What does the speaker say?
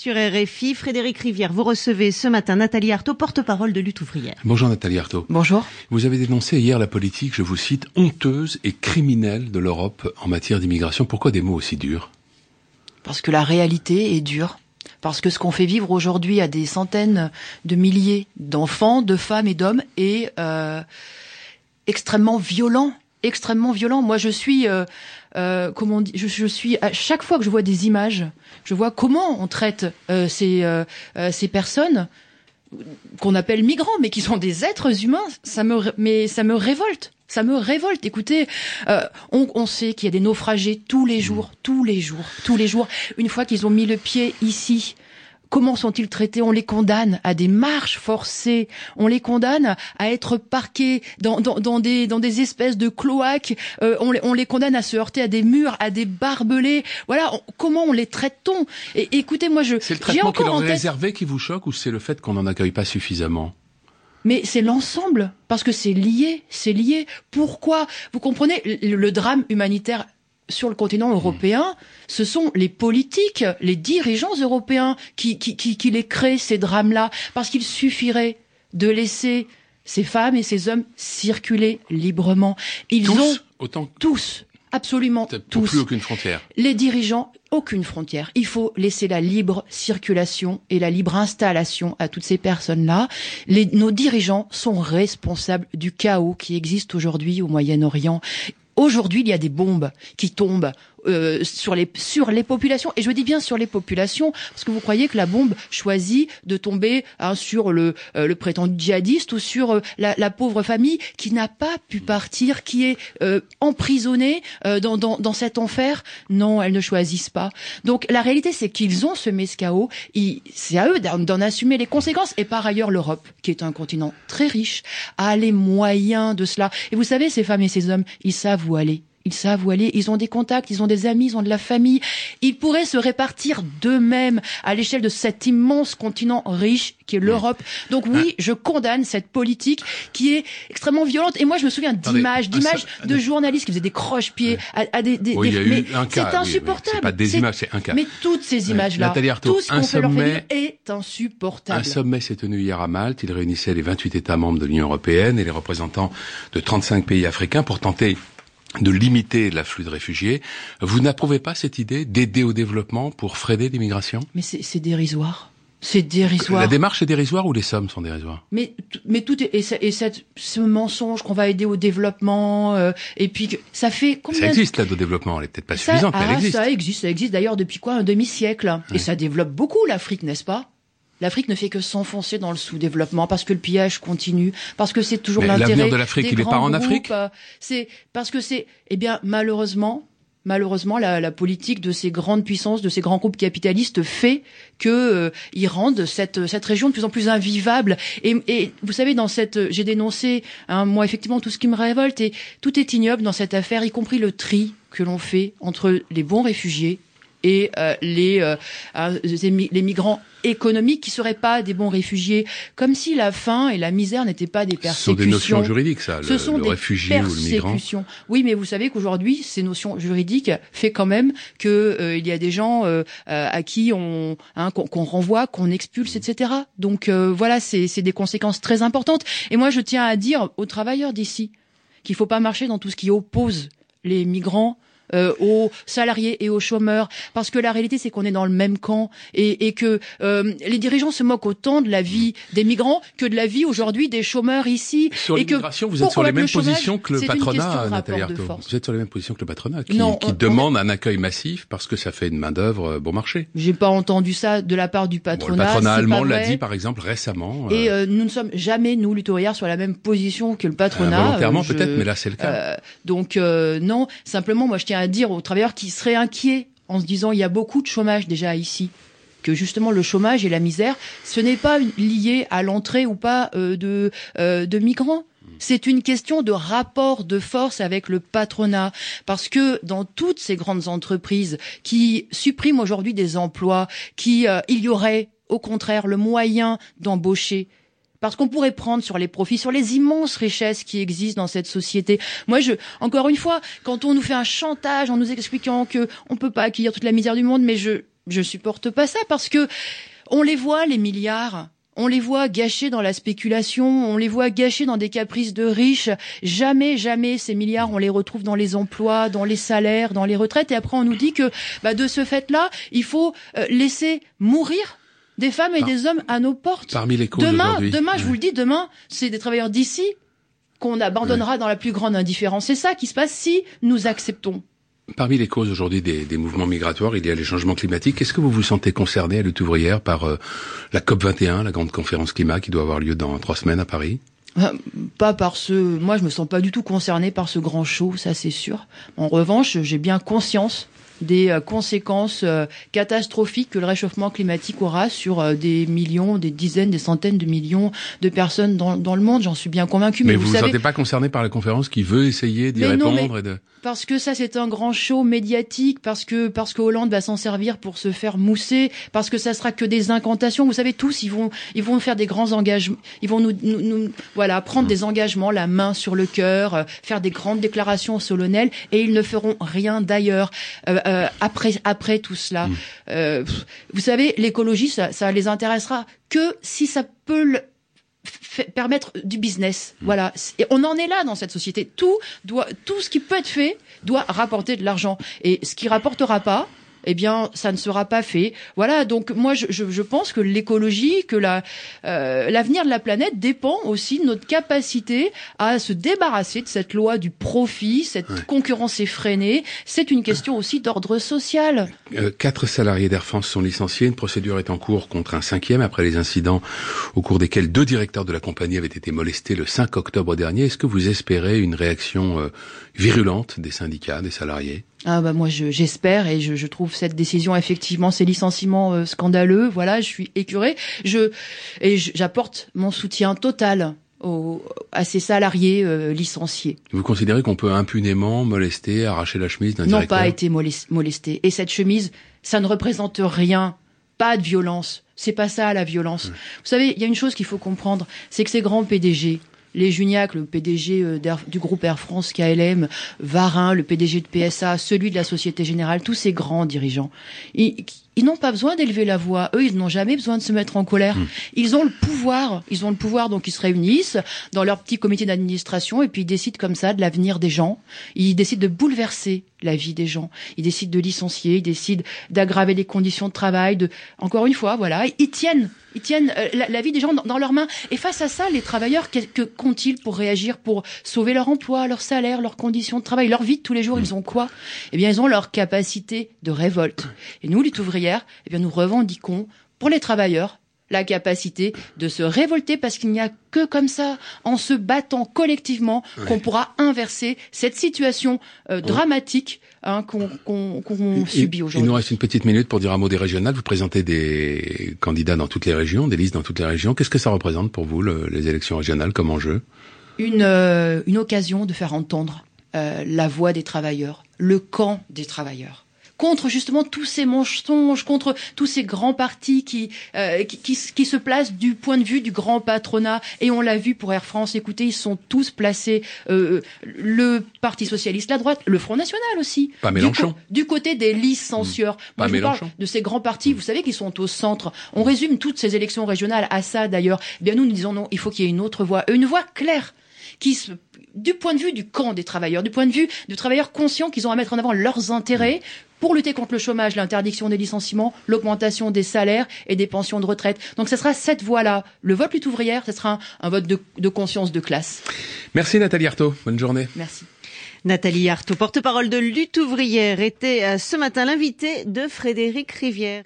Sur RFI, Frédéric Rivière, vous recevez ce matin Nathalie Arthaud, porte-parole de Lutte ouvrière. Bonjour Nathalie Arthaud. Bonjour. Vous avez dénoncé hier la politique, je vous cite, honteuse et criminelle de l'Europe en matière d'immigration. Pourquoi des mots aussi durs ? Parce que la réalité est dure. Parce que ce qu'on fait vivre aujourd'hui à des centaines de milliers d'enfants, de femmes et d'hommes est extrêmement violent. Extrêmement violent. Moi, je suis, je suis à chaque fois que je vois des images, je vois comment on traite ces personnes qu'on appelle migrants, mais qui sont des êtres humains. Ça me révolte. Ça me révolte. Écoutez, on sait qu'il y a des naufragés tous les jours. Une fois qu'ils ont mis le pied ici. Comment sont-ils traités ? On les condamne à des marches forcées. On les condamne à être parqués dans des espèces de cloaques. On les condamne à se heurter à des murs, à des barbelés. Voilà, comment on les traite-t-on ? Et écoutez, moi, c'est le traitement qui leur est réservé qui vous choque ou c'est le fait qu'on n'en accueille pas suffisamment ? Mais c'est l'ensemble, parce que c'est lié. Pourquoi ? Vous comprenez, le drame humanitaire sur le continent européen, ce sont les politiques, les dirigeants européens qui les créent, ces drames-là, parce qu'il suffirait de laisser ces femmes et ces hommes circuler librement. Tous, absolument tous. Plus aucune frontière. Les dirigeants, aucune frontière. Il faut laisser la libre circulation et la libre installation à toutes ces personnes-là. Nos dirigeants sont responsables du chaos qui existe aujourd'hui au Moyen-Orient. Aujourd'hui, il y a des bombes qui tombent sur les populations, et je dis bien sur les populations, parce que vous croyez que la bombe choisit de tomber sur le prétendu djihadiste ou sur la pauvre famille qui n'a pas pu partir, qui est emprisonnée dans cet enfer. Non, elles ne choisissent pas. Donc la réalité, c'est qu'ils ont semé ce chaos. C'est à eux d'en assumer les conséquences. Et par ailleurs, l'Europe, qui est un continent très riche, a les moyens de cela. Et vous savez, ces femmes et ces hommes, ils savent où aller. Ils ont des contacts, ils ont des amis, ils ont de la famille. Ils pourraient se répartir d'eux-mêmes à l'échelle de cet immense continent riche qui est l'Europe. Donc oui, je condamne cette politique qui est extrêmement violente. Et moi, je me souviens d'images de journalistes qui faisaient des croche-pieds à des il y a eu un cas. C'est insupportable. C'est pas des images, c'est un cas. Mais toutes ces images-là, tout ce qu'on fait leur faire vivre est insupportable. Un sommet s'est tenu hier à Malte. Il réunissait les 28 États membres de l'Union européenne et les représentants de 35 pays africains pour tenter de limiter l'afflux de réfugiés. Vous n'approuvez pas cette idée d'aider au développement pour freiner l'immigration ? Mais c'est dérisoire. C'est dérisoire. La démarche est dérisoire ou les sommes sont dérisoires ? Mais tout ce mensonge qu'on va aider au développement et puis que ça fait combien ? Ça existe l'aide au développement, elle est peut-être pas suffisante, mais elle existe. Ça existe d'ailleurs depuis un demi-siècle. Ouais. Et ça développe beaucoup l'Afrique, n'est-ce pas ? L'Afrique ne fait que s'enfoncer dans le sous-développement parce que le pillage continue, parce que c'est toujours l'intérêt l'avenir de l'Afrique, il n'est pas en Afrique. C'est parce que malheureusement, la politique de ces grandes puissances, de ces grands groupes capitalistes fait que ils rendent cette région de plus en plus invivable. Et vous savez, j'ai dénoncé moi effectivement tout ce qui me révolte, et tout est ignoble dans cette affaire, y compris le tri que l'on fait entre les bons réfugiés et les migrants économiques qui seraient pas des bons réfugiés, comme si la faim et la misère n'étaient pas des persécutions. Ce sont des notions juridiques, ça, le réfugié ou le migrant. Oui, mais vous savez qu'aujourd'hui, ces notions juridiques fait quand même que il y a des gens à qui qu'on renvoie, qu'on expulse, etc. Donc voilà, c'est des conséquences très importantes. Et moi, je tiens à dire aux travailleurs d'ici qu'il faut pas marcher dans tout ce qui oppose les migrants aux salariés et aux chômeurs, parce que la réalité c'est qu'on est dans le même camp et que les dirigeants se moquent autant de la vie des migrants que de la vie aujourd'hui des chômeurs ici. Sur l'immigration, vous êtes sur les mêmes positions que le patronat, Nathalie Arthaud. Vous êtes sur les mêmes positions que le patronat qui demande un accueil massif parce que ça fait une main-d'œuvre bon marché. J'ai pas entendu ça de la part du patronat. Le patronat allemand l'a dit par exemple récemment. Et nous ne sommes jamais, nous, Lutte ouvrière, sur la même position que le patronat. Volontairement peut-être, mais là c'est le cas. Donc non, simplement moi je tiens à dire aux travailleurs qui seraient inquiets en se disant il y a beaucoup de chômage déjà ici, que justement le chômage et la misère, ce n'est pas lié à l'entrée ou pas de migrants. C'est une question de rapport de force avec le patronat, parce que dans toutes ces grandes entreprises qui suppriment aujourd'hui des emplois, il y aurait au contraire le moyen d'embaucher. Parce qu'on pourrait prendre sur les profits, sur les immenses richesses qui existent dans cette société. Moi, encore une fois, quand on nous fait un chantage en nous expliquant que on peut pas accueillir toute la misère du monde, mais je supporte pas ça parce que on les voit, les milliards. On les voit gâchés dans la spéculation, on les voit gâchés dans des caprices de riches. Jamais ces milliards, on les retrouve dans les emplois, dans les salaires, dans les retraites. Et après, on nous dit que de ce fait-là, il faut laisser mourir des femmes et des hommes à nos portes. Parmi les causes aujourd'hui. Demain, je vous le dis, demain, c'est des travailleurs d'ici qu'on abandonnera dans la plus grande indifférence. C'est ça qui se passe si nous acceptons. Parmi les causes aujourd'hui des mouvements migratoires, il y a les changements climatiques. Est-ce que vous vous sentez concerné à Lutte ouvrière par la COP21, la grande conférence climat qui doit avoir lieu dans 3 semaines à Paris ? Moi, je me sens pas du tout concernée par ce grand show, ça c'est sûr. En revanche, j'ai bien conscience des conséquences catastrophiques que le réchauffement climatique aura sur des millions, des dizaines, des centaines de millions de personnes dans le monde. J'en suis bien convaincue. Mais vous ne vous sentez pas concerné par la conférence qui veut essayer d'y répondre Parce que ça, c'est un grand show médiatique, parce que Hollande va s'en servir pour se faire mousser, parce que ça sera que des incantations. Vous savez, tous, ils vont faire des grands engagements. Ils vont nous prendre des engagements, la main sur le cœur, faire des grandes déclarations solennelles, et ils ne feront rien d'ailleurs. Après tout cela, vous savez, l'écologie, ça les intéressera que si ça peut permettre du business. Voilà. Et on en est là dans cette société. Tout ce qui peut être fait doit rapporter de l'argent. Et ce qui rapportera pas, eh bien, ça ne sera pas fait. Voilà. Donc, moi, je pense que l'écologie, que l'avenir de la planète dépend aussi de notre capacité à se débarrasser de cette loi du profit, cette concurrence effrénée. C'est une question aussi d'ordre social. 4 salariés d'Air France sont licenciés. Une procédure est en cours contre un 5e après les incidents au cours desquels 2 directeurs de la compagnie avaient été molestés le 5 octobre dernier. Est-ce que vous espérez une réaction virulente des syndicats, des salariés ? Moi j'espère et je trouve cette décision effectivement, ces licenciements scandaleux. Voilà, je suis écœurée. J'apporte mon soutien total à ces salariés licenciés. Vous considérez qu'on peut impunément molester, arracher la chemise d'un directeur ? N'ont pas été molestés. Et cette chemise, ça ne représente rien. Pas de violence. C'est pas ça la violence. Vous savez, il y a une chose qu'il faut comprendre, c'est que ces grands PDG, les Juniac, le PDG du groupe Air France KLM, Varin, le PDG de PSA, celui de la Société Générale, tous ces grands dirigeants, ils n'ont pas besoin d'élever la voix. Eux, ils n'ont jamais besoin de se mettre en colère. Ils ont le pouvoir, donc ils se réunissent dans leur petit comité d'administration et puis ils décident comme ça de l'avenir des gens. Ils décident de bouleverser la vie des gens. Ils décident de licencier, ils décident d'aggraver les conditions de travail. Encore une fois, voilà, ils tiennent la vie des gens dans leurs mains. Et face à ça, les travailleurs, qu'ont-ils pour réagir, pour sauver leur emploi, leur salaire, leurs conditions de travail, leur vie de tous les jours? Ils ont quoi? Eh bien, ils ont leur capacité de révolte. Et nous, Lutte ouvrière, eh bien, nous revendiquons pour les travailleurs la capacité de se révolter parce qu'il n'y a que comme ça, en se battant collectivement, qu'on pourra inverser cette situation dramatique qu'on subit aujourd'hui. Il nous reste une petite minute pour dire un mot des régionales. Vous présentez des candidats dans toutes les régions, des listes dans toutes les régions. Qu'est-ce que ça représente pour vous, les élections régionales, comme enjeu? Une occasion de faire entendre la voix des travailleurs, le camp des travailleurs. Contre justement tous ces mensonges, contre tous ces grands partis qui se placent du point de vue du grand patronat. Et on l'a vu pour Air France. Écoutez, ils sont tous placés. Le Parti socialiste, la droite, le Front national aussi. Pas Mélenchon. Du côté des licencieurs. Moi, je vous parle de ces grands partis. Vous savez qu'ils sont au centre. On résume toutes ces élections régionales à ça d'ailleurs. Eh bien nous disons non. Il faut qu'il y ait une autre voix, une voix claire du point de vue du camp des travailleurs, du point de vue de travailleurs conscients qu'ils ont à mettre en avant leurs intérêts pour lutter contre le chômage, l'interdiction des licenciements, l'augmentation des salaires et des pensions de retraite. Donc ce sera cette voie-là. Le vote Lutte ouvrière, ce sera un vote de conscience de classe. Merci Nathalie Arthaud. Bonne journée. Merci. Nathalie Arthaud, porte-parole de Lutte ouvrière, était ce matin l'invitée de Frédéric Rivière.